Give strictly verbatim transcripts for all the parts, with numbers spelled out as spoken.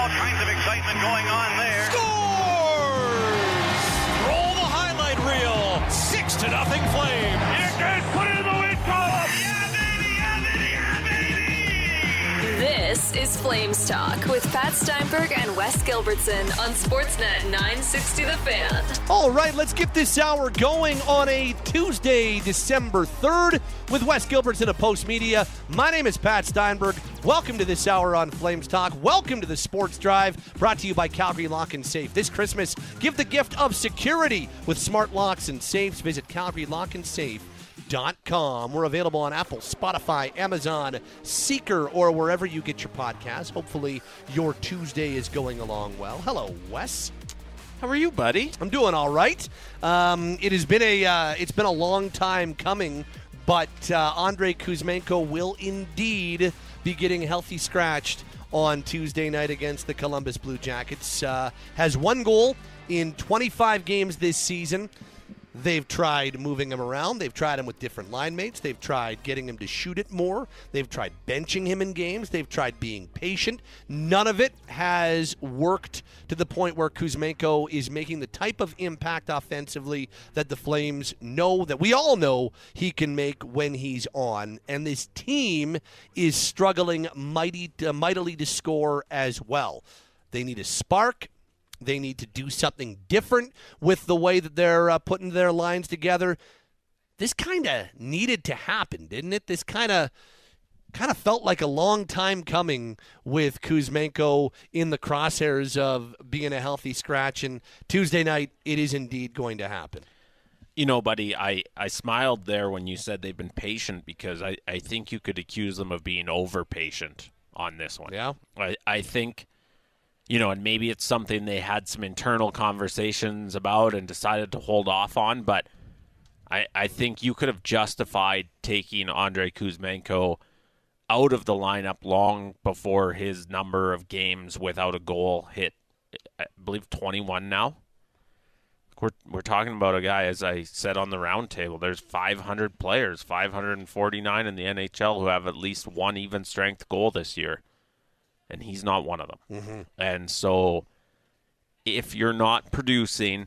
all kinds of excitement going on there. Scores! Roll the highlight reel. Six to nothing Flame. Here goes, put it in the win column. Yeah, baby, yeah, baby, yeah, baby. This is Flames Talk with Pat Steinberg and Wes Gilbertson on Sportsnet nine sixty The Fan. All right, let's get this hour going on a Tuesday, December third, with Wes Gilbertson of Post Media. My name is Pat Steinberg. Welcome to this hour on Flames Talk. Welcome to the Sports Drive, brought to you by Calgary Lock and Safe. This Christmas, give the gift of security with smart locks and safes. Visit Calgary Lock and Safe. Dot com. We're available on Apple, Spotify, Amazon, Seeker, or wherever you get your podcasts. Hopefully your Tuesday is going along well. Hello, Wes. How are you, buddy? I'm doing all right. Um, it has been a uh, it's been a long time coming, but uh, Andrei Kuzmenko will indeed be getting healthy scratched on Tuesday night against the Columbus Blue Jackets. Uh, has one goal in twenty-five games this season. They've tried moving him around. They've tried him with different line mates. They've tried getting him to shoot it more. They've tried benching him in games. They've tried being patient. None of it has worked to the point where Kuzmenko is making the type of impact offensively that the Flames know, that we all know he can make when he's on. And this team is struggling mighty, uh, mightily to score as well. They need a spark. They need to do something different with the way that they're uh, putting their lines together. This kind of needed to happen, didn't it? This kind of kind of felt like a long time coming with Kuzmenko in the crosshairs of being a healthy scratch. And Tuesday night, it is indeed going to happen. You know, buddy, I, I smiled there when you said they've been patient because I, I think you could accuse them of being over-patient on this one. Yeah. I, I think... You know, and maybe it's something they had some internal conversations about and decided to hold off on, but I, I think you could have justified taking Andrei Kuzmenko out of the lineup long before his number of games without a goal hit, I believe, twenty-one now. We're, we're talking about a guy, as I said on the roundtable, there's five hundred players, five hundred forty-nine in the N H L who have at least one even-strength goal this year. And he's not one of them. Mm-hmm. And so if you're not producing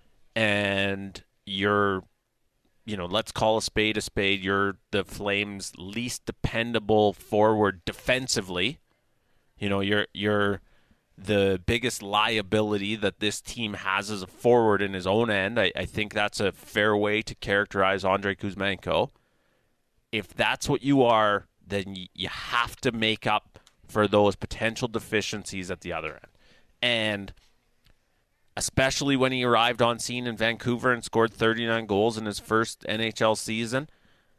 and you're, you know, let's call a spade a spade, you're the Flames' least dependable forward defensively. You know, you're you're the biggest liability that this team has as a forward in his own end. I, I think that's a fair way to characterize Andrei Kuzmenko. If that's what you are, then y- you have to make up for those potential deficiencies at the other end. And especially when he arrived on scene in Vancouver and scored thirty-nine goals in his first N H L season,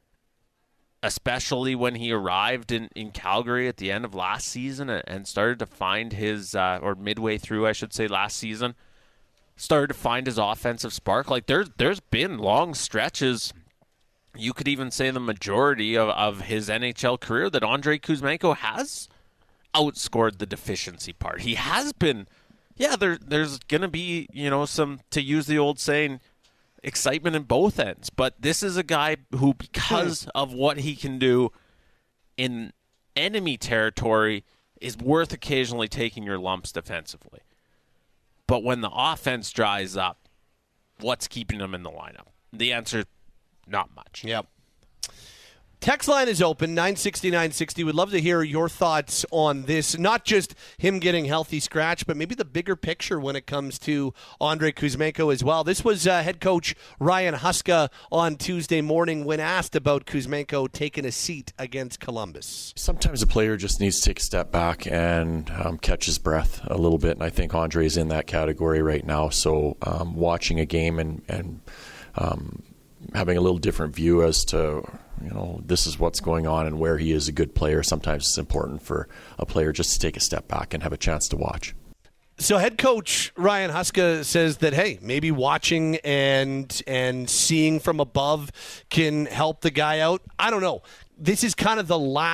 especially when he arrived in, in Calgary at the end of last season and started to find his, uh, or midway through, I should say, last season, started to find his offensive spark. Like, there's, there's been long stretches, you could even say the majority of, of his N H L career, that Andrei Kuzmenko has outscored the deficiency part. He has been, yeah, there, there's going to be, you know, some, to use the old saying, excitement in both ends. But this is a guy who, because of what he can do in enemy territory, is worth occasionally taking your lumps defensively. But when the offense dries up, what's keeping him in the lineup? The answer, not much. Yep. Text line is open, nine sixty, nine sixty. We'd love to hear your thoughts on this. Not just him getting healthy scratch, but maybe the bigger picture when it comes to Andrei Kuzmenko as well. This was uh, head coach Ryan Huska on Tuesday morning when asked about Kuzmenko taking a seat against Columbus. Sometimes a player just needs to take a step back and um, catch his breath a little bit, and I think Andrei's in that category right now. So um, watching a game and, and um, having a little different view as to, you know, this is what's going on and where he is a good player. Sometimes it's important for a player just to take a step back and have a chance to watch. So head coach Ryan Huska says that, hey, maybe watching and and seeing from above can help the guy out. I don't know. This is kind of the last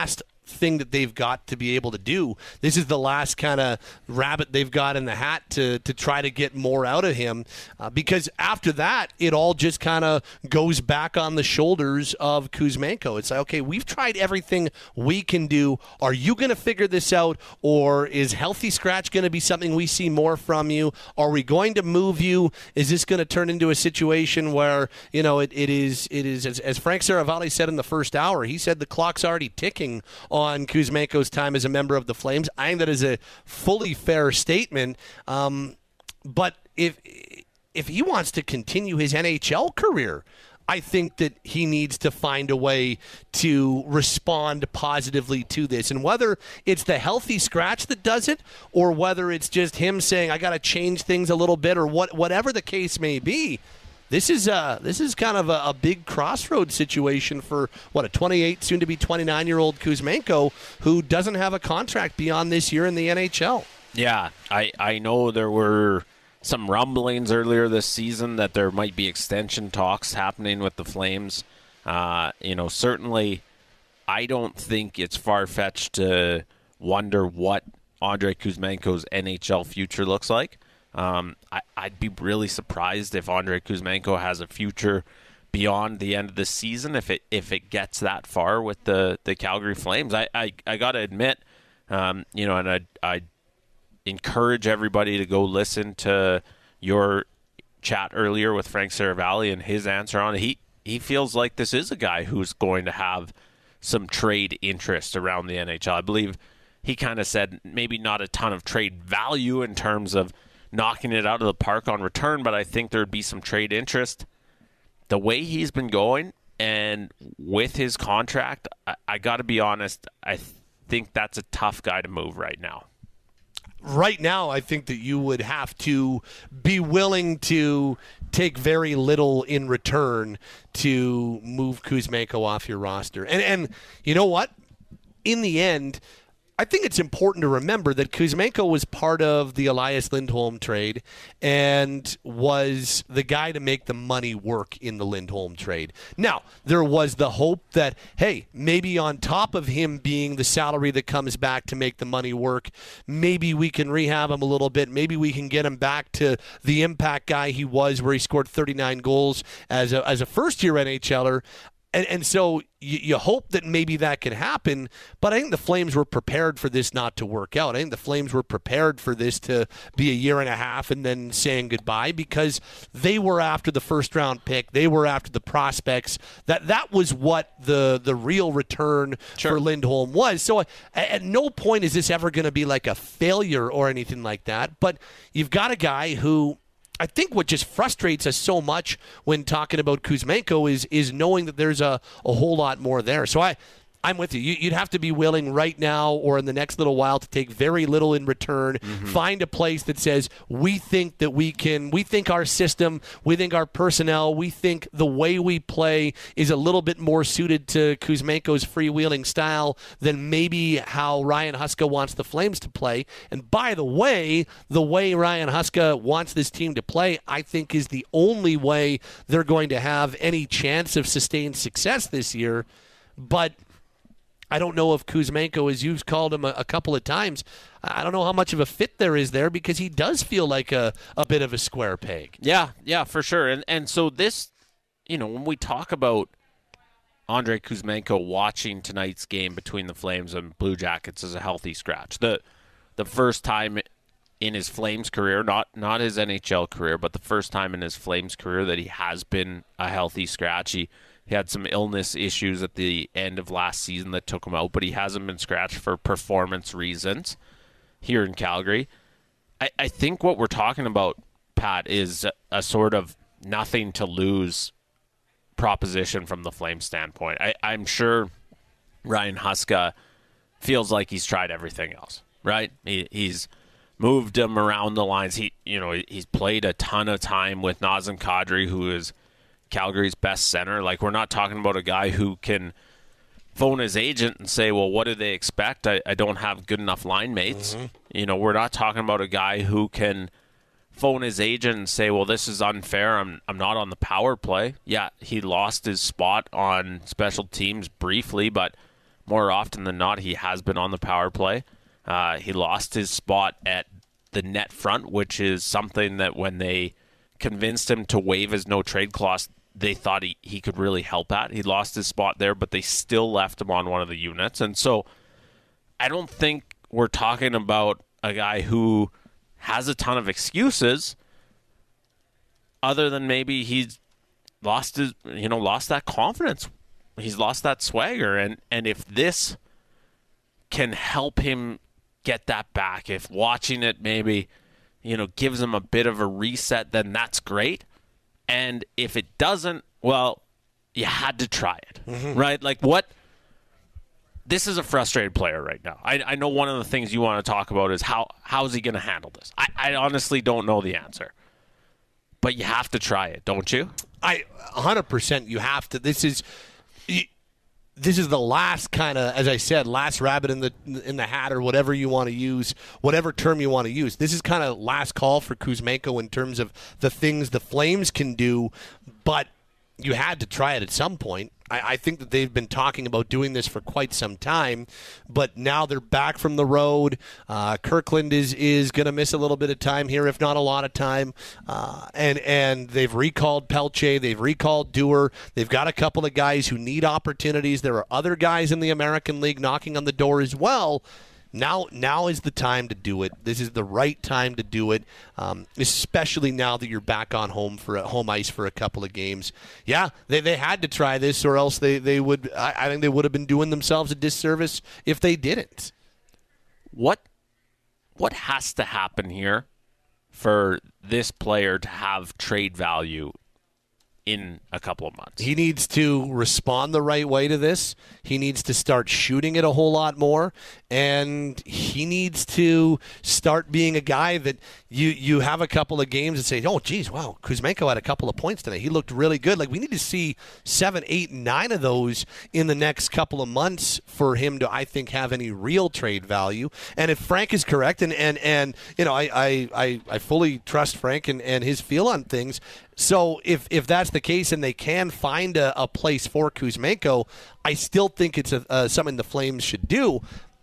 thing that they've got to be able to do. This is the last kind of rabbit they've got in the hat to to try to get more out of him, uh, because after that, it all just kind of goes back on the shoulders of Kuzmenko. It's like, okay, we've tried everything we can do. Are you going to figure this out, or is healthy scratch going to be something we see more from you? Are we going to move you? Is this going to turn into a situation where, you know, it, it is, it is as, as Frank Saravalli said in the first hour, he said the clock's already ticking on Kuzmenko's time as a member of the Flames. I think that is a fully fair statement. Um, but if if he wants to continue his N H L career, I think that he needs to find a way to respond positively to this. And whether it's the healthy scratch that does it, or whether it's just him saying, I got to change things a little bit, or what, whatever the case may be, This is uh this is kind of a, a big crossroads situation for, what, a twenty-eight, soon-to-be twenty-nine-year-old Kuzmenko who doesn't have a contract beyond this year in the N H L. Yeah, I, I know there were some rumblings earlier this season that there might be extension talks happening with the Flames. Uh, you know, certainly I don't think it's far-fetched to wonder what Andrei Kuzmenko's N H L future looks like. Um, I, I'd be really surprised if Andrei Kuzmenko has a future beyond the end of the season if it if it gets that far with the, the Calgary Flames. I, I, I got to admit, um, you know, and I I encourage everybody to go listen to your chat earlier with Frank Saravalli and his answer on it. He, he feels like this is a guy who's going to have some trade interest around the N H L. I believe he kind of said maybe not a ton of trade value in terms of knocking it out of the park on return, but I think there'd be some trade interest. The way he's been going and with his contract, I, I got to be honest, I th- think that's a tough guy to move right now. Right now, I think that you would have to be willing to take very little in return to move Kuzmenko off your roster. And, and you know what? In the end, I think it's important to remember that Kuzmenko was part of the Elias Lindholm trade and was the guy to make the money work in the Lindholm trade. Now, there was the hope that, hey, maybe on top of him being the salary that comes back to make the money work, maybe we can rehab him a little bit. Maybe we can get him back to the impact guy he was, where he scored thirty-nine goals as a, as a first-year NHLer. And, and so you, you hope that maybe that can happen, but I think the Flames were prepared for this not to work out. I think the Flames were prepared for this to be a year and a half and then saying goodbye, because they were after the first-round pick. They were after the prospects. That that was what the, the real return sure. for Lindholm was. So at, at no point is this ever going to be like a failure or anything like that, but you've got a guy who, I think what just frustrates us so much when talking about Kuzmenko is is knowing that there's a, a whole lot more there. So I, I'm with you. you. You'd have to be willing right now or in the next little while to take very little in return. Mm-hmm. Find a place that says, we think that we can, we think our system, we think our personnel, we think the way we play is a little bit more suited to Kuzmenko's freewheeling style than maybe how Ryan Huska wants the Flames to play. And by the way, the way Ryan Huska wants this team to play, I think is the only way they're going to have any chance of sustained success this year. But I don't know if Kuzmenko, as you've called him a, a couple of times, I don't know how much of a fit there is there, because he does feel like a, a bit of a square peg. Yeah, yeah, for sure. And and so this, you know, when we talk about Andrei Kuzmenko watching tonight's game between the Flames and Blue Jackets as a healthy scratch, the the first time in his Flames career, not not his N H L career, but the first time in his Flames career that he has been a healthy scratch. He He had some illness issues at the end of last season that took him out, but he hasn't been scratched for performance reasons here in Calgary. I, I think what we're talking about, Pat, is a, a sort of nothing to lose proposition from the Flames standpoint. I, I'm sure Ryan Huska feels like he's tried everything else, right? He, he's moved him around the lines. He, you know, he's played a ton of time with Nazem Kadri, who is Calgary's best center. Like, we're not talking about a guy who can phone his agent and say, well, what do they expect? I, I don't have good enough line mates. Mm-hmm. You know, we're not talking about a guy who can phone his agent and say, well, this is unfair. I'm I'm not on the power play. Yeah, he lost his spot on special teams briefly, but more often than not, he has been on the power play. Uh, he lost his spot at the net front, which is something that when they convinced him to waive his no-trade clause, they thought he, he could really help at. He lost his spot there, but they still left him on one of the units. And so I don't think we're talking about a guy who has a ton of excuses other than maybe he's lost his, you know, lost that confidence. He's lost that swagger. And, and if this can help him get that back, if watching it maybe, you know, gives him a bit of a reset, then that's great. And if it doesn't, well, you had to try it, mm-hmm. right? Like what? This is a frustrated player right now. I, I know one of the things you want to talk about is how how is he going to handle this? I, I honestly don't know the answer. But you have to try it, don't you? I one hundred percent you have to. This is this is the last kind of, as I said, last rabbit in the in the hat, or whatever you want to use, whatever term you want to use. This is kind of last call for Kuzmenko in terms of the things the Flames can do, but you had to try it at some point. I, I think that they've been talking about doing this for quite some time, but now they're back from the road. Uh, Kirkland is is going to miss a little bit of time here, if not a lot of time. Uh, and and they've recalled Pelche, they've recalled Dewar. They've got a couple of guys who need opportunities. There are other guys in the American League knocking on the door as well. Now now is the time to do it. This is the right time to do it, um, especially now that you're back on home for a home ice for a couple of games. Yeah, they they had to try this, or else they, they would. I, I think they would have been doing themselves a disservice if they didn't. What what has to happen here for this player to have trade value in a couple of months? He needs to respond the right way to this. He needs to start shooting it a whole lot more, and he needs to start being a guy that you you have a couple of games and say, oh, geez, wow, Kuzmenko had a couple of points today. He looked really good. Like, we need to see seven, eight, nine of those in the next couple of months for him to, I think, have any real trade value. And if Frank is correct, and, and, and you know, I, I, I, I fully trust Frank and, and his feel on things. So if if that's the case and they can find a, a place for Kuzmenko, I still think it's a, uh, something the Flames should do.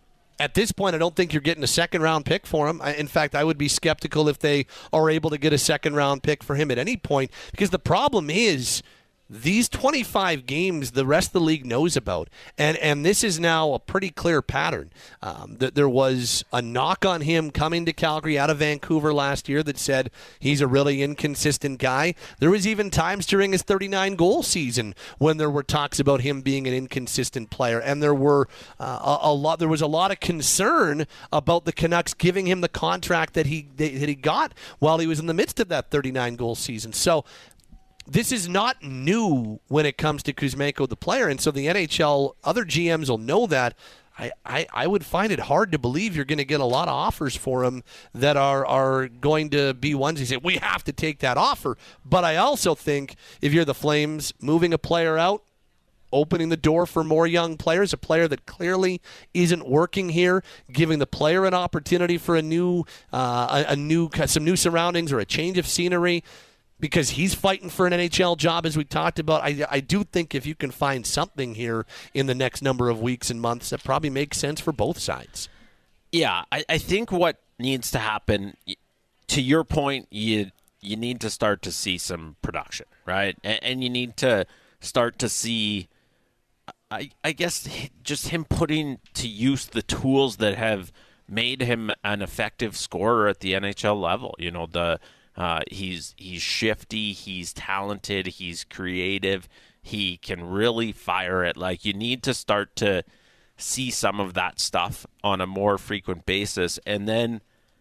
At this point, I don't think you're getting a second-round pick for him. I, in fact, I would be skeptical if they are able to get a second-round pick for him at any point, because the problem is these twenty-five games the rest of the league knows about, and and this is now a pretty clear pattern. Um, that there was a knock on him coming to Calgary out of Vancouver last year that said he's a really inconsistent guy. There was even times during his thirty-nine goal season when there were talks about him being an inconsistent player, and there were uh, a, a lot. There was a lot of concern about the Canucks giving him the contract that he that he got while he was in the midst of that thirty-nine goal season. So this is not new when it comes to Kuzmenko, the player, and so the N H L, other G Ms will know that. I, I, I would find it hard to believe you're going to get a lot of offers for him that are, are going to be ones you say, we have to take that offer. But I also think if you're the Flames, moving a player out, opening the door for more young players, a player that clearly isn't working here, giving the player an opportunity for a new, uh, a, a new some new surroundings or a change of scenery, because he's fighting for an N H L job, as we talked about. I, I do think if you can find something here in the next number of weeks and months, that probably makes sense for both sides. Yeah, I, I think what needs to happen, to your point, you you need to start to see some production, right? And, and you need to start to see, I, I guess, just him putting to use the tools that have made him an effective scorer at the N H L level. You know, the Uh, he's he's shifty, he's talented, he's creative, he can really fire it. Like, you need to start to see some of that stuff on a more frequent basis. And then,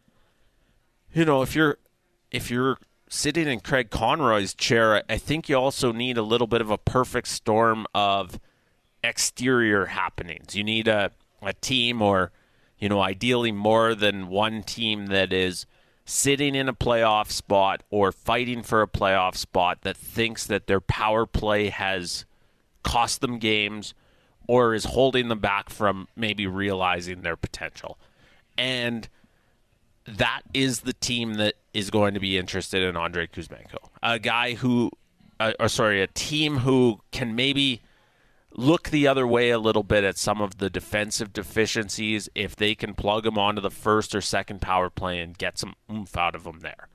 you know, if you're if you're sitting in Craig Conroy's chair, I think you also need a little bit of a perfect storm of exterior happenings. You need a, a team, or, you know, ideally more than one team, that is sitting in a playoff spot or fighting for a playoff spot, that thinks that their power play has cost them games or is holding them back from maybe realizing their potential. And that is the team that is going to be interested in Andrei Kuzmenko. A guy who, uh, or sorry, a team who can maybe look the other way a little bit at some of the defensive deficiencies if they can plug them onto the first or second power play and get some oomph out of them there.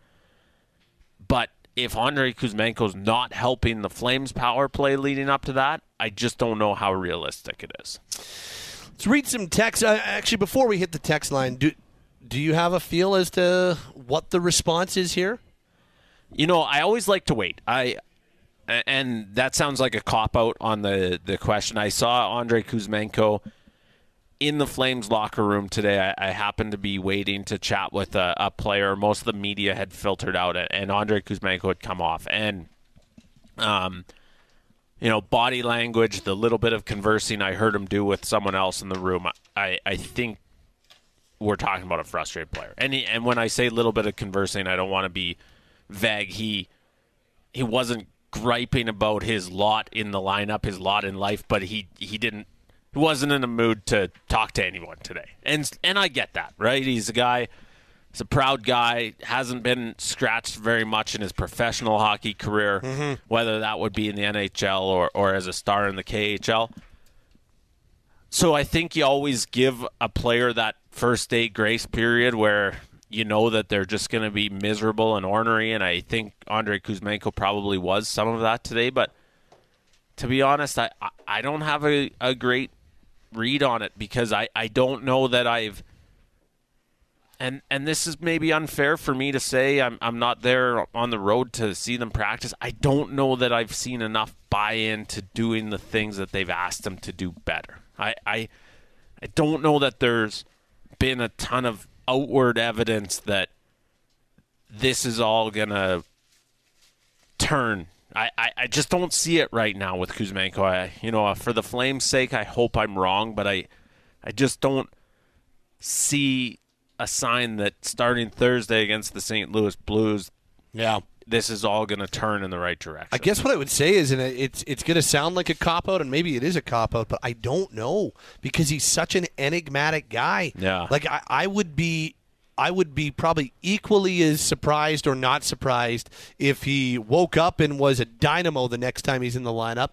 But if Andrei Kuzmenko's not helping the Flames power play leading up to that, I just don't know how realistic it is. Let's read some text. Uh, actually, before we hit the text line, do do you have a feel as to what the response is here? You know, I always like to wait. I and that sounds like a cop-out on the, the question. I saw Andrei Kuzmenko in the Flames locker room today. I, I happened to be waiting to chat with a, a player. Most of the media had filtered out, and Andrei Kuzmenko had come off. And, um, you know, body language, the little bit of conversing I heard him do with someone else in the room, I, I think we're talking about a frustrated player. And, he, and when I say little bit of conversing, I don't want to be vague. He he wasn't griping about his lot in the lineup, his lot in life, but he he didn't he wasn't in a mood to talk to anyone today. And and I get that, right? He's a guy, he's a proud guy, hasn't been scratched very much in his professional hockey career, mm-hmm. whether that would be in the N H L or, or as a star in the K H L. So I think you always give a player that first day grace period where you know that they're just going to be miserable and ornery, and I think Andrei Kuzmenko probably was some of that today. But to be honest, I, I don't have a, a great read on it because I, I don't know that I've and and this is maybe unfair for me to say. I'm I'm not there on the road to see them practice. I don't know that I've seen enough buy-in to doing the things that they've asked them to do better. I I, I don't know that there's been a ton of outward evidence that this is all going to turn. I, I, I just don't see it right now with Kuzmenko. I, you know, for the Flames' sake, I hope I'm wrong, but I, I just don't see a sign that starting Thursday against the Saint Louis Blues, yeah, this is all going to turn in the right direction. I guess what I would say is, and it's it's going to sound like a cop-out, and maybe it is a cop-out, but I don't know because he's such an enigmatic guy. Yeah. Like, I, I would be I would be probably equally as surprised or not surprised if he woke up and was a dynamo the next time he's in the lineup,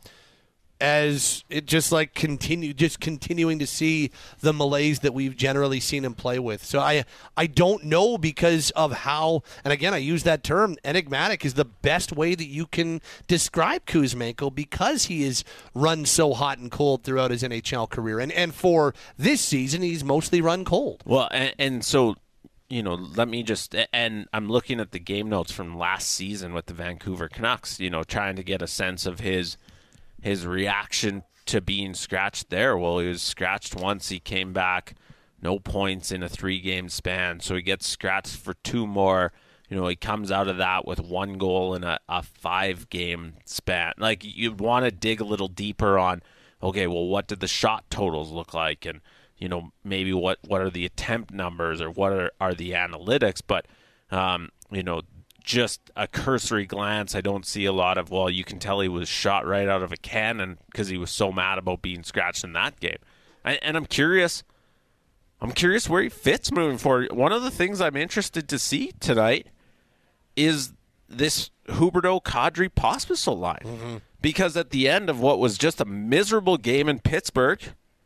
as it just like continue just continuing to see the malaise that we've generally seen him play with. So I I don't know because of how, and again I use that term, enigmatic is the best way that you can describe Kuzmenko because he is run so hot and cold throughout his N H L career. And and for this season he's mostly run cold. Well, and, and so you know, let me just, and I'm looking at the game notes from last season with the Vancouver Canucks, you know, trying to get a sense of his his reaction to being scratched there. Well, he was scratched once. He came back, no points in a three-game span. So he gets scratched for two more. You know, he comes out of that with one goal in a, a five-game span. Like, you'd want to dig a little deeper on, okay, well, what did the shot totals look like? And, you know, maybe what, what are the attempt numbers or what are, are the analytics? But, um, you know, just a cursory glance, I don't see a lot of, well, you can tell he was shot right out of a cannon because he was so mad about being scratched in that game. I, and I'm curious, I'm curious where he fits moving forward. One of the things I'm interested to see tonight is this Huberdeau, Kadri, Pospisil line. Mm-hmm. Because at the end of what was just a miserable game in Pittsburgh,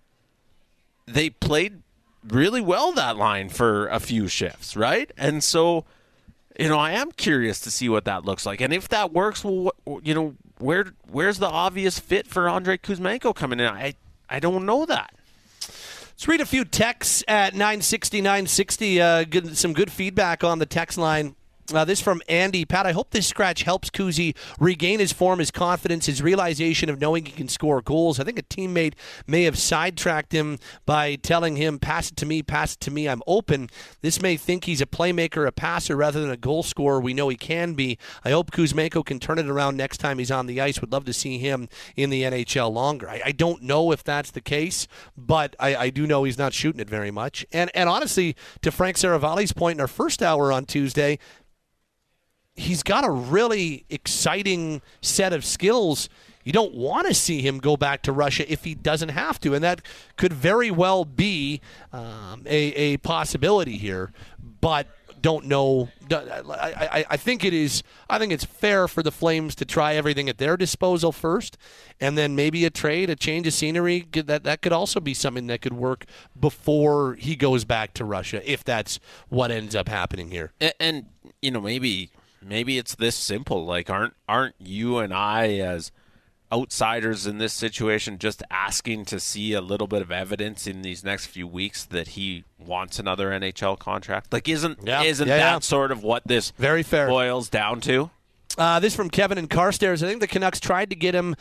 they played really well that line for a few shifts, right? And so, you know, I am curious to see what that looks like. And if that works, well, what, you know, where where's the obvious fit for Andrei Kuzmenko coming in? I, I don't know that. Let's read a few texts at nine sixty, nine sixty. Uh, good, some good feedback on the text line. Uh, this from Andy. Pat, I hope this scratch helps Kuzi regain his form, his confidence, his realization of knowing he can score goals. I think a teammate may have sidetracked him by telling him, pass it to me, pass it to me, I'm open. This may think he's a playmaker, a passer, rather than a goal scorer. We know he can be. I hope Kuzmenko can turn it around next time he's on the ice. Would love to see him in the N H L longer. I, I don't know if that's the case, but I, I do know he's not shooting it very much. And, and honestly, to Frank Saravalli's point in our first hour on Tuesday, he's got a really exciting set of skills. You don't want to see him go back to Russia if he doesn't have to, and that could very well be um, a, a possibility here. But don't know. I, I, I think it is. I think it's fair for the Flames to try everything at their disposal first, and then maybe a trade, a change of scenery. That that could also be something that could work before he goes back to Russia, if that's what ends up happening here. And, and you know, maybe maybe it's this simple. Like, aren't aren't you and I as outsiders in this situation just asking to see a little bit of evidence in these next few weeks that he wants another N H L contract? Like, isn't yeah. isn't yeah, that yeah. sort of what this Very fair. boils down to? Uh, this from Kevin and Carstairs. I think the Canucks tried to get him,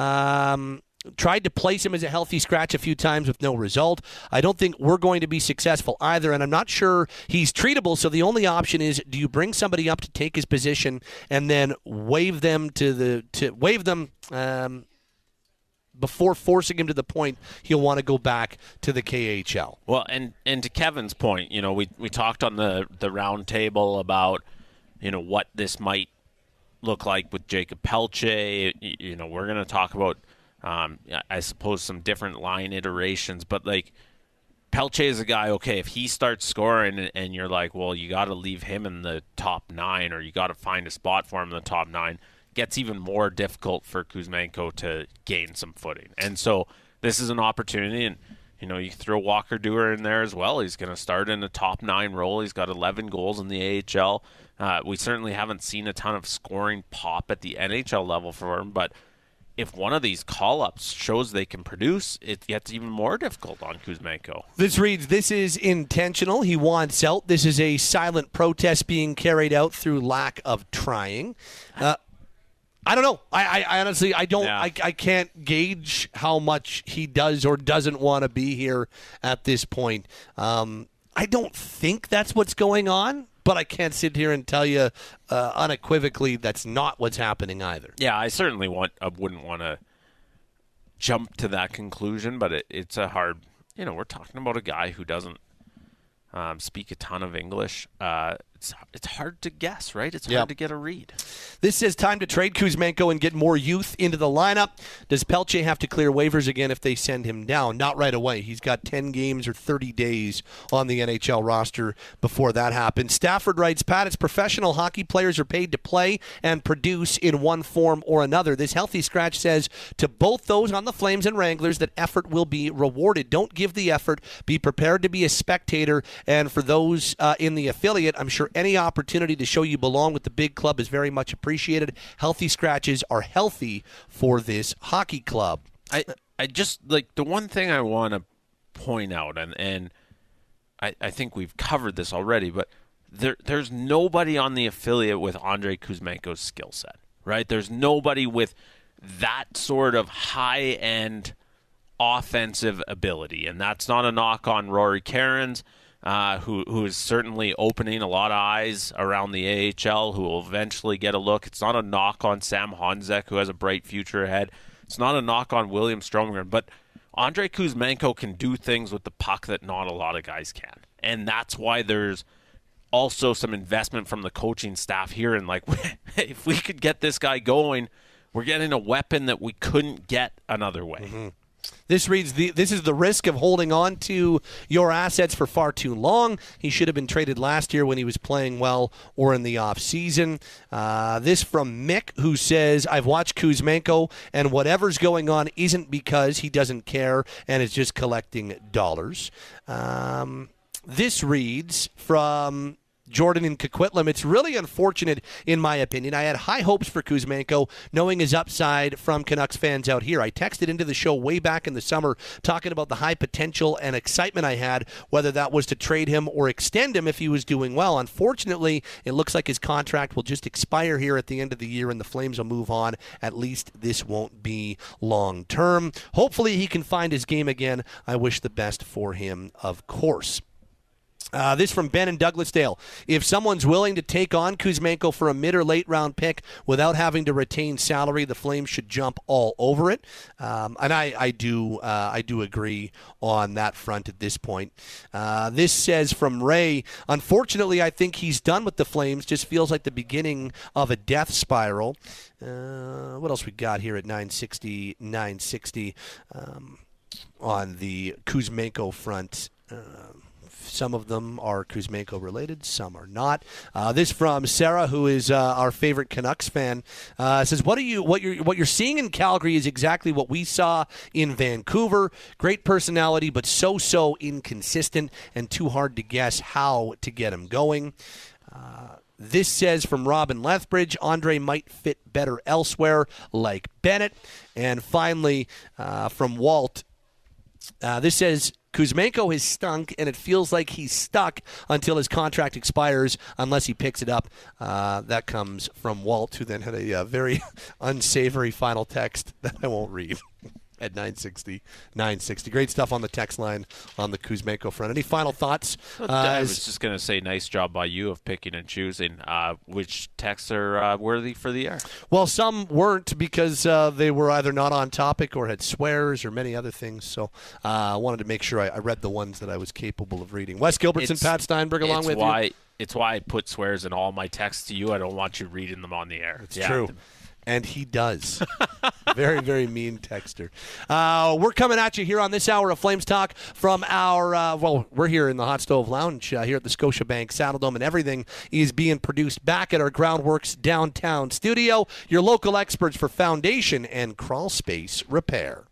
um, tried to place him as a healthy scratch a few times with no result. I don't think we're going to be successful either, and I'm not sure he's treatable, so the only option is, do you bring somebody up to take his position and then waive them to the to waive them um, before forcing him to the point he'll want to go back to the K H L? Well, and, and to Kevin's point, you know, we we talked on the, the round table about, you know, what this might look like with Jacob Pelche. You know, we're going to talk about Um, I suppose some different line iterations, but like Pelche is a guy, okay, if he starts scoring and, and you're like, well, you got to leave him in the top nine or you got to find a spot for him in the top nine, gets even more difficult for Kuzmenko to gain some footing. And so this is an opportunity, and you know, you throw Walker Duehr in there as well. He's going to start in the top nine role. He's got eleven goals in the A H L. Uh, we certainly haven't seen a ton of scoring pop at the N H L level for him, but if one of these call-ups shows they can produce, it gets even more difficult on Kuzmenko. This reads, this is intentional. He wants out. This is a silent protest being carried out through lack of trying. Uh, I don't know. I, I, I honestly, I don't, Yeah. I, I can't gauge how much he does or doesn't want to be here at this point. Um, I don't think that's what's going on, but I can't sit here and tell you uh, unequivocally that's not what's happening either. Yeah, I certainly want. I wouldn't want to jump to that conclusion, but it, it's a hard. You know, we're talking about a guy who doesn't um, speak a ton of English. Uh, it's it's hard to guess, right? It's hard Yep. to get a read. This says time to trade Kuzmenko and get more youth into the lineup. Does Pelche have to clear waivers again if they send him down? Not right away. He's got ten games or thirty days on the N H L roster before that happens. Stafford writes, Pat, it's professional hockey players are paid to play and produce in one form or another. This healthy scratch says to both those on the Flames and Wranglers that effort will be rewarded. Don't give the effort. Be prepared to be a spectator. And for those uh, in the affiliate, I'm sure any opportunity to show you belong with the big club is very much appreciated. Healthy scratches are healthy for this hockey club. I I just like the one thing I want to point out, and and I I think we've covered this already, but there there's nobody on the affiliate with Andrei Kuzmenko's skill set, right? There's nobody with that sort of high end offensive ability, and that's not a knock on Rory Cairns. Uh, who who is certainly opening a lot of eyes around the A H L, who will eventually get a look. It's not a knock on Sam Honzek, who has a bright future ahead. It's not a knock on William Stromgren, but Andrei Kuzmenko can do things with the puck that not a lot of guys can. And that's why there's also some investment from the coaching staff here. And like, if we could get this guy going, we're getting a weapon that we couldn't get another way. Mm-hmm. This reads, the, this is the risk of holding on to your assets for far too long. He should have been traded last year when he was playing well or in the offseason. Uh, this from Mick, who says, I've watched Kuzmenko, and whatever's going on isn't because he doesn't care and is just collecting dollars. Um, this reads from Jordan in Coquitlam. It's really unfortunate, in my opinion. I had high hopes for Kuzmenko, knowing his upside from Canucks fans out here. I texted into the show way back in the summer talking about the high potential and excitement I had, whether that was to trade him or extend him if he was doing well. Unfortunately, it looks like his contract will just expire here at the end of the year and the Flames will move on. At least this won't be long term. Hopefully he can find his game again. I wish the best for him, of course. Uh, this from Ben in Douglasdale. If someone's willing to take on Kuzmenko for a mid or late round pick without having to retain salary, the Flames should jump all over it. Um, and I, I do uh, I do agree on that front at this point. Uh, this says from Ray, unfortunately, I think he's done with the Flames. Just feels like the beginning of a death spiral. Uh, what else we got here at nine sixty, nine sixty um, on the Kuzmenko front? Uh, some of them are Kuzmenko related, some are not. Uh, this from Sarah, who is uh, our favorite Canucks fan, uh, says, "What are you? What you're what you're seeing in Calgary is exactly what we saw in Vancouver. Great personality, but so so inconsistent and too hard to guess how to get him going." Uh, This says from Robin Lethbridge, Andre might fit better elsewhere, like Bennett. And finally, uh, from Walt, uh, this says, Kuzmenko has stunk, and it feels like he's stuck until his contract expires unless he picks it up. Uh, that comes from Walt, who then had a uh, very unsavory final text that I won't read. At nine sixty, nine sixty. Great stuff on the text line on the Kuzmenko front. Any final thoughts? Uh, I was just going to say, nice job by you of picking and choosing uh, which texts are uh, worthy for the air. Well, some weren't because uh, they were either not on topic or had swears or many other things. So uh, I wanted to make sure I, I read the ones that I was capable of reading. Wes Gilbertson, It's- Pat Steinberg along it's with why, you. It's why I put swears in all my texts to you. I don't want you reading them on the air. It's true. And he does. Very, very mean texter. Uh, we're coming at you here on this hour of Flames Talk from our, uh, well, we're here in the Hot Stove Lounge uh, here at the Scotiabank Saddle Dome, and everything is being produced back at our Groundworks downtown studio. Your local experts for foundation and crawl space repair.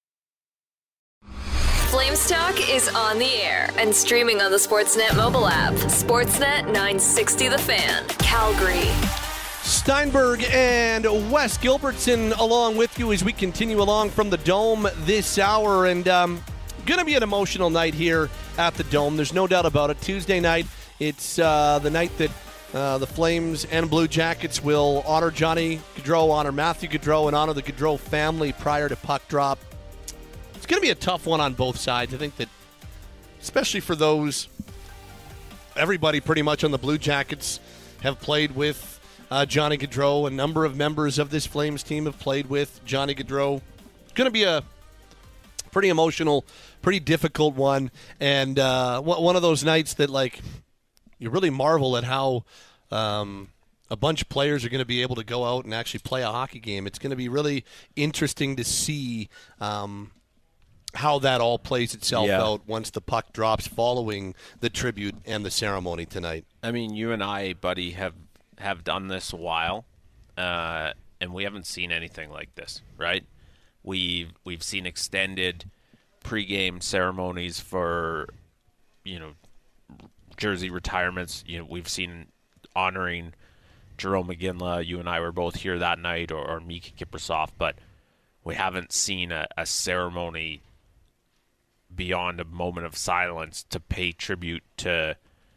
Flames Talk is on the air and streaming on the Sportsnet mobile app. Sportsnet nine sixty The Fan, Calgary. Steinberg and Wes Gilbertson along with you as we continue along from the Dome this hour. And um, going to be an emotional night here at the Dome. There's no doubt about it. Tuesday night, it's uh, the night that uh, the Flames and Blue Jackets will honor Johnny Gaudreau, honor Matthew Gaudreau, and honor the Gaudreau family prior to puck drop. It's going to be a tough one on both sides. I think that, especially for those, everybody pretty much on the Blue Jackets have played with Uh, Johnny Gaudreau. A number of members of this Flames team have played with Johnny Gaudreau. It's going to be a pretty emotional, pretty difficult one, and uh, one of those nights that, like, you really marvel at how um, a bunch of players are going to be able to go out and actually play a hockey game. It's going to be really interesting to see um, how that all plays itself Yeah. out once the puck drops following the tribute and the ceremony tonight. I mean, you and I, buddy, have have done this a while, uh, and we haven't seen anything like this, right? We've we've seen extended pregame ceremonies for, you know, jersey retirements. You know, we've seen honoring Jerome McGinley. You and I were both here that night, or, or Mika Kiprusoff, but we haven't seen a, a ceremony beyond a moment of silence to pay tribute to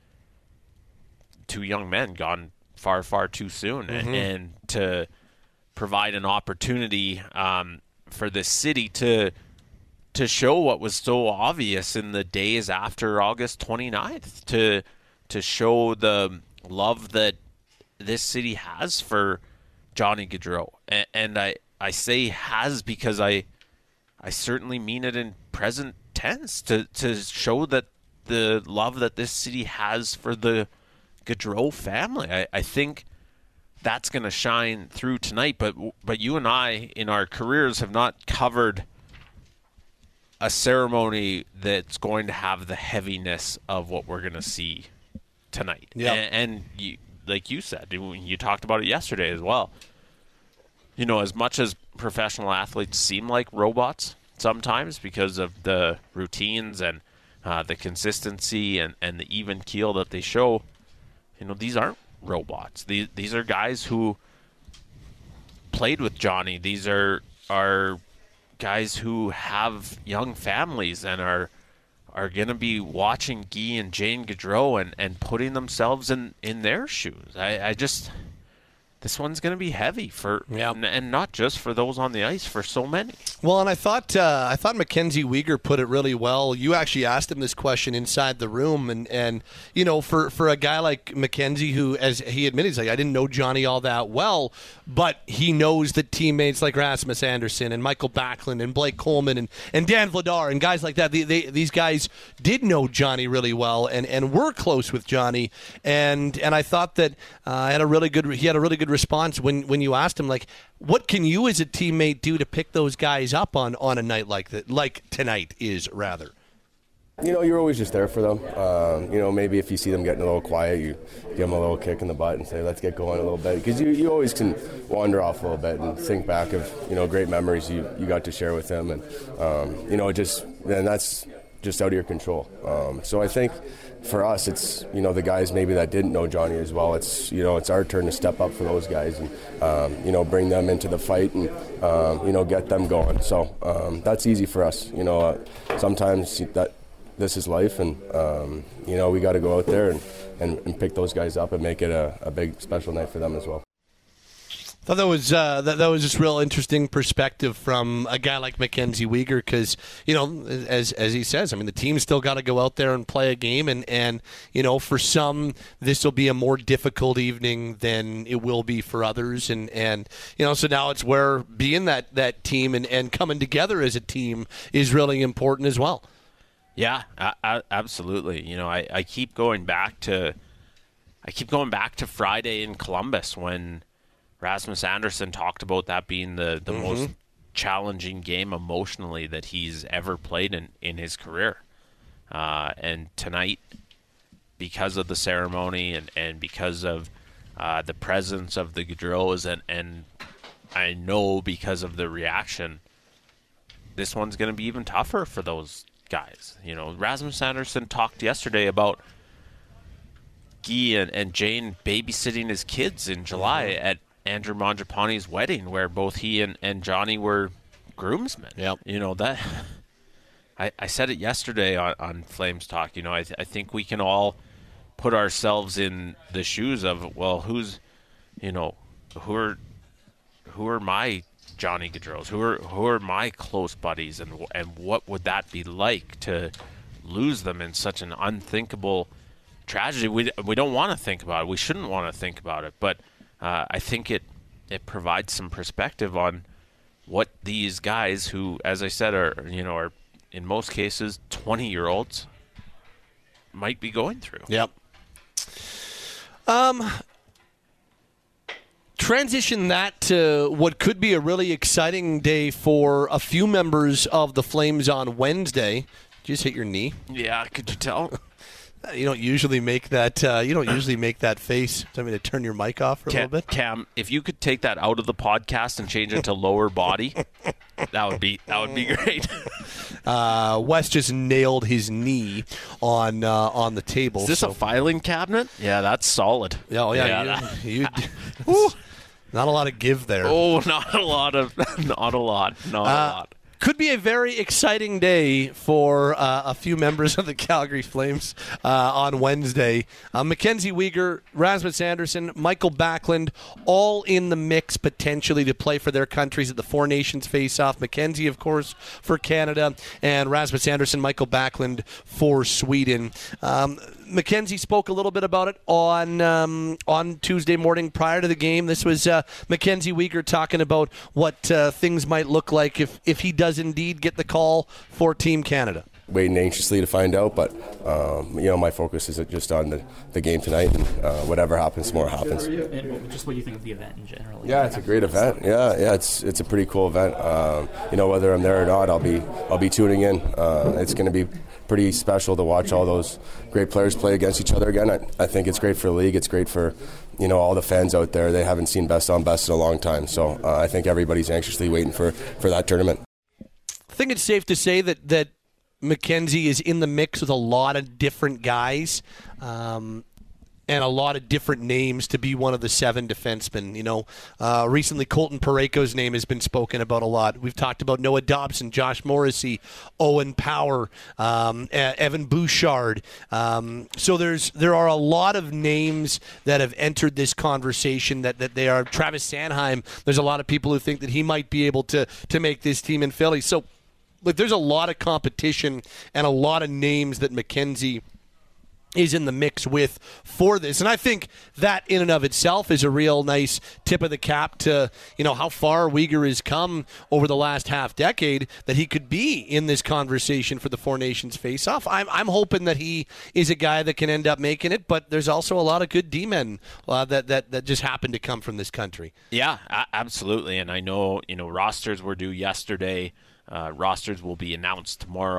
two young men gone far, far too soon, mm-hmm. and, and to provide an opportunity um, for the city to to show what was so obvious in the days after August twenty-ninth, to to show the love that this city has for Johnny Gaudreau. And, and I, I say has because I I certainly mean it in present tense, to, to show that the love that this city has for the Gaudreau family. I, I think that's going to shine through tonight, but but you and I in our careers have not covered a ceremony that's going to have the heaviness of what we're going to see tonight. Yeah. And, and you, like you said, you talked about it yesterday as well. You know, as much as professional athletes seem like robots sometimes because of the routines and uh, the consistency and, and the even keel that they show, you know, these aren't robots. These these are guys who played with Johnny. These are are guys who have young families and are are going to be watching Guy and Jane Gaudreau and, and putting themselves in, in their shoes. I, I just... This one's going to be heavy for, yeah. and not just for those on the ice, for so many. Well, and I thought uh, I thought Mackenzie Weegar put it really well. You actually asked him this question inside the room, and, and you know, for, for a guy like Mackenzie, who, as he admitted, he's like, I didn't know Johnny all that well, but he knows that teammates like Rasmus Anderson and Michael Backlund and Blake Coleman and, and Dan Vladar and guys like that, they, they, these guys did know Johnny really well and, and were close with Johnny, and and I thought that uh, had a really good he had a really good response when, when you asked him, like, what can you as a teammate do to pick those guys up on, on a night like that, like tonight is, rather? You know, you're always just there for them. Um, you know, maybe if you see them getting a little quiet, you give them a little kick in the butt and say, let's get going a little bit. Because you, you always can wander off a little bit and think back of, you know, great memories you, you got to share with them. And, um, you know, just, and that's just out of your control. Um, so I think for us, it's, you know, the guys maybe that didn't know Johnny as well, it's, you know, it's our turn to step up for those guys and, um, you know, bring them into the fight and, um, you know, get them going. So um, that's easy for us. You know, uh, sometimes that, this is life, and um, you know, we got to go out there and, and, and pick those guys up and make it a, a big special night for them as well. I thought that was uh, that, that was just real interesting perspective from a guy like Mackenzie Weegar, because, you know, as as he says, I mean, the team's still got to go out there and play a game, and, and you know, for some this will be a more difficult evening than it will be for others, and, and you know, so now it's where being that, that team and, and coming together as a team is really important as well. Yeah, a- a- absolutely. You know, I, I keep going back to, I keep going back to Friday in Columbus when Rasmus Andersson talked about that being the, the mm-hmm. most challenging game emotionally that he's ever played in, in his career. Uh, and tonight, because of the ceremony and, and because of uh, the presence of the Gaudreaus, and, and I know because of the reaction, this one's going to be even tougher for those guys. You know, Rasmus Andersson talked yesterday about Guy and, and Jane babysitting his kids in July mm-hmm. at Andrew Mangiapane's wedding, where both he and, and Johnny were groomsmen. Yep. You know, that I, I said it yesterday on, on Flames Talk. You know, I, th- I think we can all put ourselves in the shoes of, well, who's, you know, who are who are my Johnny Gaudreaus? Who are who are my close buddies, and and what would that be like to lose them in such an unthinkable tragedy? We we don't want to think about it. We shouldn't want to think about it. But uh, I think it it provides some perspective on what these guys, who, as I said, are you know are in most cases twenty year olds, might be going through. Yep. Um. Transition that to what could be a really exciting day for a few members of the Flames on Wednesday. Did you just hit your knee? Yeah, could you tell? You don't usually make that. Uh, you don't usually make that face. Tell me to turn your mic off for a Cam, little bit. Cam, if you could take that out of the podcast and change it to lower body, that would be that would be great. Uh, Wes just nailed his knee on uh, on the table. Is this so. a filing cabinet? Yeah, that's solid. Oh yeah, yeah you, you, not a lot of give there. Oh, not a lot of, not a lot, not uh, a lot. Could be a very exciting day for uh, a few members of the Calgary Flames uh, on Wednesday. Uh, Mackenzie Weegar, Rasmus Andersson, Michael Backlund, all in the mix potentially to play for their countries at the Four Nations face-off. Mackenzie, of course, for Canada, and Rasmus Andersson, Michael Backlund for Sweden. Um, Mackenzie spoke a little bit about it on um, on Tuesday morning prior to the game. This was uh, Mackenzie Weegar talking about what uh, things might look like if, if he does indeed get the call for Team Canada. Waiting anxiously to find out, but um, you know, my focus is just on the, the game tonight, and uh, whatever happens, more happens. And just what you think of the event in general? Yeah, it's a great event. Yeah, yeah, it's it's a pretty cool event. Um, you know, whether I'm there or not, I'll be I'll be tuning in. Uh, it's going to be pretty special to watch all those great players play against each other again. I, I think it's great for the league. It's great for, you know, all the fans out there. They haven't seen best on best in a long time, so uh, I think everybody's anxiously waiting for, for that tournament. I think it's safe to say that that Mackenzie is in the mix with a lot of different guys. Um, and a lot of different names to be one of the seven defensemen. You know, uh, recently Colton Parayko's name has been spoken about a lot. We've talked about Noah Dobson, Josh Morrissey, Owen Power, um, Evan Bouchard. Um, so there's there are a lot of names that have entered this conversation that, that they are. Travis Sanheim, there's a lot of people who think that he might be able to, to make this team in Philly. So, look, there's a lot of competition and a lot of names that Mackenzie is in the mix with for this. And I think that in and of itself is a real nice tip of the cap to, you know, how far Weegar has come over the last half decade that he could be in this conversation for the Four Nations face-off. I'm, I'm hoping that he is a guy that can end up making it, but there's also a lot of good D-men uh, that, that, that just happen to come from this country. Yeah, a- absolutely. And I know, you know, rosters were due yesterday. Uh, rosters will be announced tomorrow.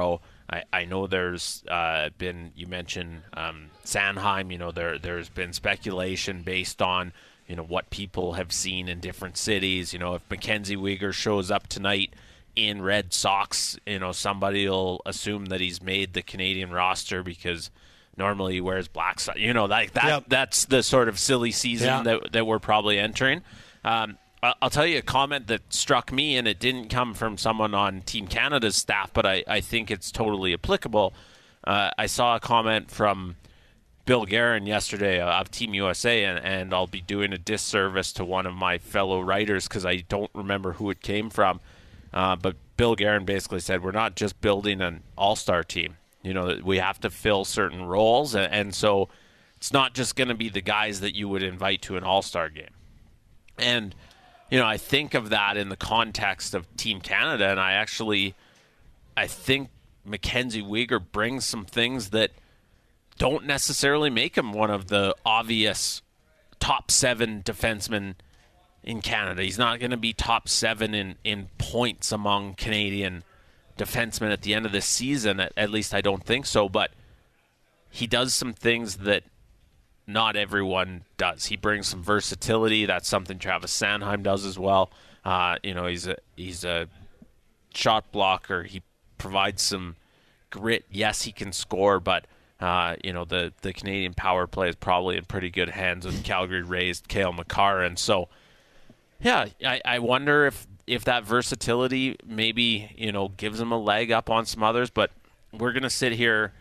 I, I know there's uh, been, you mentioned um, Sanheim, you know, there, there's been speculation based on, you know, what people have seen in different cities. You know, if Mackenzie Weegar shows up tonight in Red Sox, you know, somebody will assume that he's made the Canadian roster because normally he wears black socks. You know, like that, Yep. that's the sort of silly season Yeah. that, that we're probably entering. Um, I- I'll tell you a comment that struck me, and it didn't come from someone on Team Canada's staff, but I, I think it's totally applicable. Uh, I saw a comment from Bill Guerin yesterday of Team U S A, and, and I'll be doing a disservice to one of my fellow writers because I don't remember who it came from. Uh, but Bill Guerin basically said, we're not just building an all-star team. You know, we have to fill certain roles, and, and so it's not just going to be the guys that you would invite to an all-star game. And, you know, I think of that in the context of Team Canada, and I actually, I think Mackenzie Weegar brings some things that don't necessarily make him one of the obvious top seven defensemen in Canada. He's not going to be top seven in, in points among Canadian defensemen at the end of this season. At, at least I don't think so. But he does some things that not everyone does. He brings some versatility. That's something Travis Sanheim does as well. Uh, you know, he's a he's a shot blocker. He provides some grit. Yes, he can score, but Uh, you know, the, the Canadian power play is probably in pretty good hands with Calgary-raised Cale Makar. And so, yeah, I, I wonder if, if that versatility maybe, you know, gives him a leg up on some others. But we're going to sit here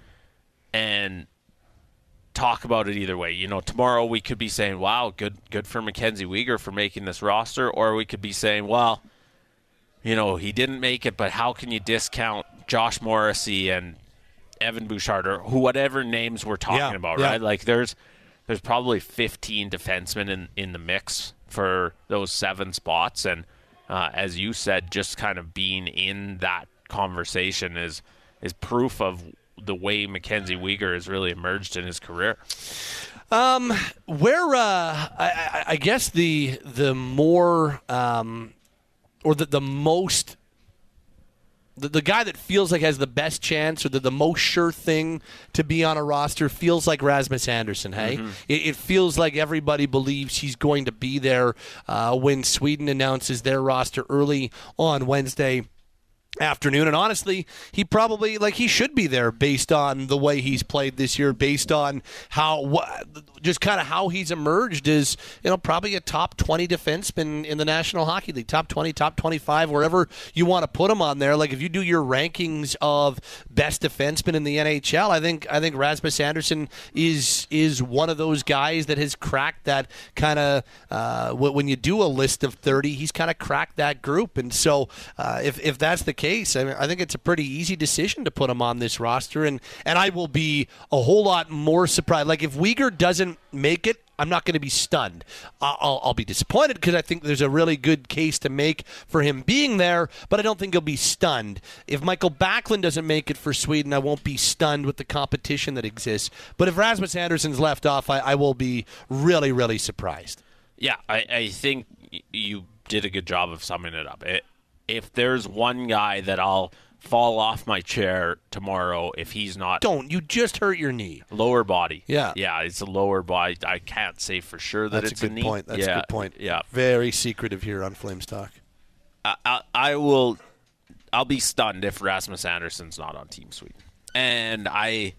and talk about it either way. You know, tomorrow we could be saying, wow, good good for Mackenzie Weegar for making this roster. Or we could be saying, well, you know, he didn't make it, but how can you discount Josh Morrissey and Evan Bouchard, or who, whatever names we're talking Yeah, about, yeah. right? Like there's there's probably fifteen defensemen in, in the mix for those seven spots. And uh, as you said, just kind of being in that conversation is is proof of the way Mackenzie Weegar has really emerged in his career. Um, where uh, I, I, I guess the the more um, or the the most. The, the guy that feels like has the best chance or the, the most sure thing to be on a roster feels like Rasmus Andersson, hey? Mm-hmm. It, it feels like everybody believes he's going to be there uh, when Sweden announces their roster early on Wednesday afternoon. And honestly, he probably, like, he should be there based on the way he's played this year, based on how, wh- just kind of how he's emerged as, you know, probably a top twenty defenseman in the National Hockey League, top twenty, top twenty-five, wherever you want to put him on there. Like, if you do your rankings of best defensemen in the N H L, I think I think Rasmus Andersson is is one of those guys that has cracked that kind of, uh, when you do a list of thirty, he's kind of cracked that group. And so uh, if, if that's the case, I mean, I think it's a pretty easy decision to put him on this roster, and, and I will be a whole lot more surprised. Like, if Weegar doesn't make it, I'm not going to be stunned. I'll, I'll be disappointed because I think there's a really good case to make for him being there, but I don't think he'll be stunned. If Michael Backlund doesn't make it for Sweden, I won't be stunned with the competition that exists. But if Rasmus Andersson's left off, I, I will be really, really surprised. Yeah, I, I think you did a good job of summing it up. It, if there's one guy that I'll fall off my chair tomorrow if he's not Don't. You just hurt your knee. lower body. Yeah. Yeah, it's a lower body. I can't say for sure that That's it's a good knee. point. That's yeah, a good point. Yeah. Very secretive here on Flames Talk. I, I, I will I'll be stunned if Rasmus Andersson's not on Team Sweden. And I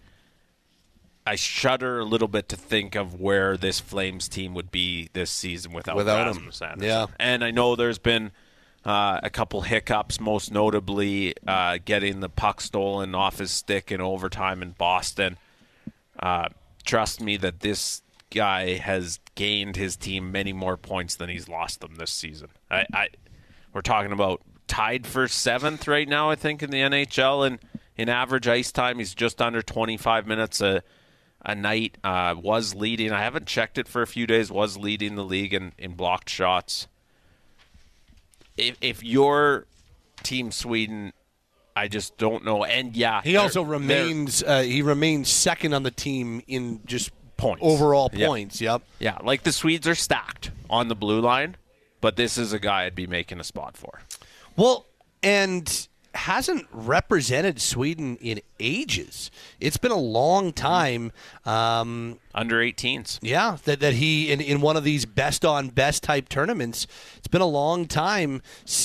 I shudder a little bit to think of where this Flames team would be this season without, Without him. Rasmus Andersson. Yeah. And I know there's been uh, a couple hiccups, most notably uh, getting the puck stolen off his stick in overtime in Boston. Uh, trust me that this guy has gained his team many more points than he's lost them this season. I, I we're talking about tied for seventh right now, I think, in the N H L, and in average ice time, he's just under twenty-five minutes a a night. Uh, was leading. I haven't checked it for a few days. Was leading the league in, in blocked shots. If if you're Team Sweden, I just don't know. And yeah, He they're- also they're remains uh, he remains second on the team in just Points. overall Yep. points. Yep. Yeah, like the Swedes are stacked on the blue line, but this is a guy I'd be making a spot for. Well, and hasn't represented Sweden in ages. It's been a long time. Um, Under eighteens. Yeah, that, that he, in, in one of these best-on-best type tournaments, it's been a long time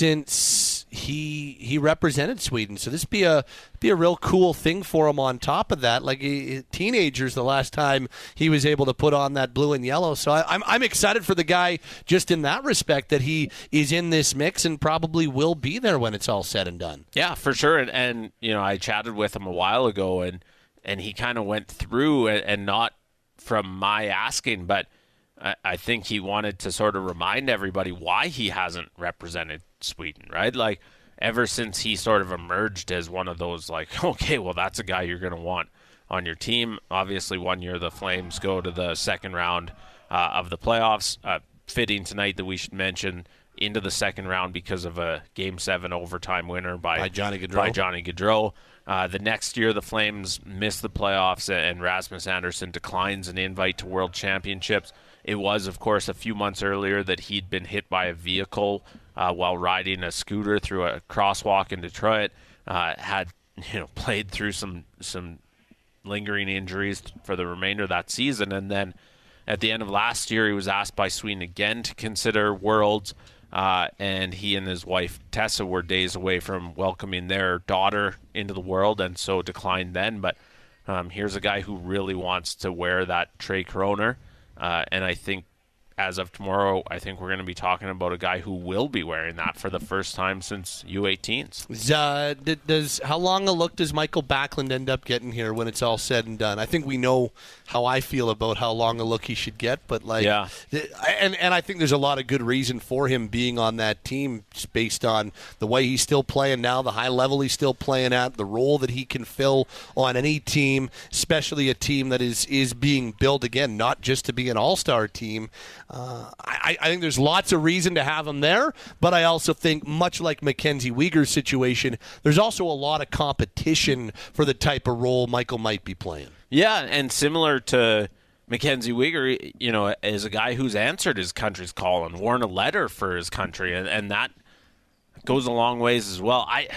since he he represented Sweden. So this be a be a real cool thing for him on top of that. Like he, teenagers, the last time he was able to put on that blue and yellow. So I, I'm I'm excited for the guy just in that respect that he is in this mix and probably will be there when it's all said and done. Yeah, for sure. And, and you know, I chatted with him a while ago, and and he kind of went through and, and not from my asking, but I, I think he wanted to sort of remind everybody why he hasn't represented Sweden, right? Like, ever since he sort of emerged as one of those, like, okay, well, that's a guy you're going to want on your team. Obviously, one year the Flames go to the second round uh, of the playoffs. Uh, fitting tonight that we should mention into the second round because of a Game seven overtime winner by, by Johnny Gaudreau. By Johnny Gaudreau. Uh, the next year, the Flames miss the playoffs, and Rasmus Andersson declines an invite to World Championships. It was, of course, a few months earlier that he'd been hit by a vehicle uh, while riding a scooter through a crosswalk in Detroit. Uh, had you know played through some some lingering injuries for the remainder of that season, and then at the end of last year, he was asked by Sweden again to consider Worlds. Uh, and he and his wife Tessa were days away from welcoming their daughter into the world, and so declined then. But um, here's a guy who really wants to wear that Tre Kronor, uh, and I think as of tomorrow, I think we're going to be talking about a guy who will be wearing that for the first time since U eighteens. Uh, does how long a look does Michael Backlund end up getting here when it's all said and done? I think we know how I feel about how long a look he should get, but like, yeah. and and I think there's a lot of good reason for him being on that team, just based on the way he's still playing now, the high level he's still playing at, the role that he can fill on any team, especially a team that is is being built again, not just to be an all-star team. Uh, I, I think there's lots of reason to have him there, but I also think, much like Mackenzie Weegar's situation, there's also a lot of competition for the type of role Michael might be playing. Yeah, and similar to Mackenzie Weegar, you know, is a guy who's answered his country's call and worn a letter for his country, and, and that goes a long ways as well. I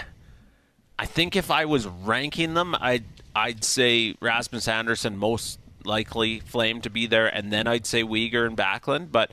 I think if I was ranking them, I'd, I'd say Rasmus Andersson most likely Flame to be there, and then I'd say Weegar and Backlund. But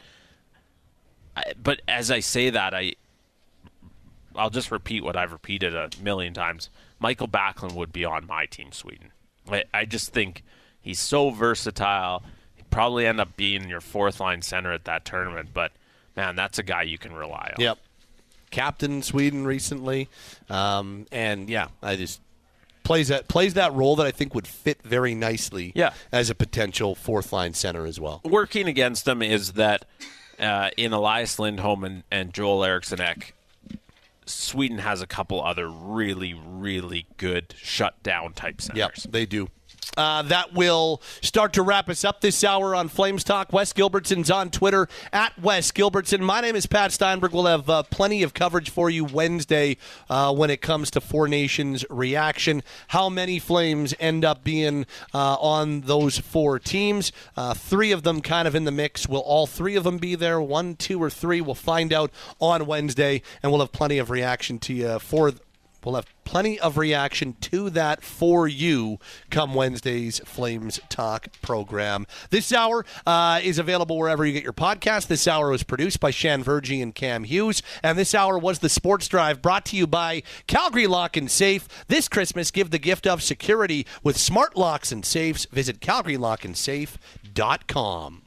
but as I say that, I I'll just repeat what I've repeated a million times. Michael Backlund would be on my team, Sweden. I, I just think he's so versatile. He'd probably end up being your fourth line center at that tournament, but man, that's a guy you can rely on. Yep. Captain Sweden recently, um, and yeah, I just plays that plays that role that I think would fit very nicely yeah. as a potential fourth line center as well. Working against them is that uh, in Elias Lindholm and, and Joel Eriksson Ek, Sweden has a couple other really, really good shutdown type centers. Yep, they do. Uh, that will start to wrap us up this hour on Flames Talk. Wes Gilbertson's on Twitter, at Wes Gilbertson. My name is Pat Steinberg. We'll have uh, plenty of coverage for you Wednesday uh, when it comes to Four Nations reaction. How many Flames end up being uh, on those four teams? Uh, three of them kind of in the mix. Will all three of them be there? One, two, or three? We'll find out on Wednesday, and we'll have plenty of reaction to you for We'll have plenty of reaction to that for you come Wednesday's Flames Talk program. This hour uh, is available wherever you get your podcast. This hour was produced by Shan Vergy and Cam Hughes. And this hour was the Sports Drive, brought to you by Calgary Lock and Safe. This Christmas, give the gift of security with smart locks and safes. Visit calgary lock and safe dot com.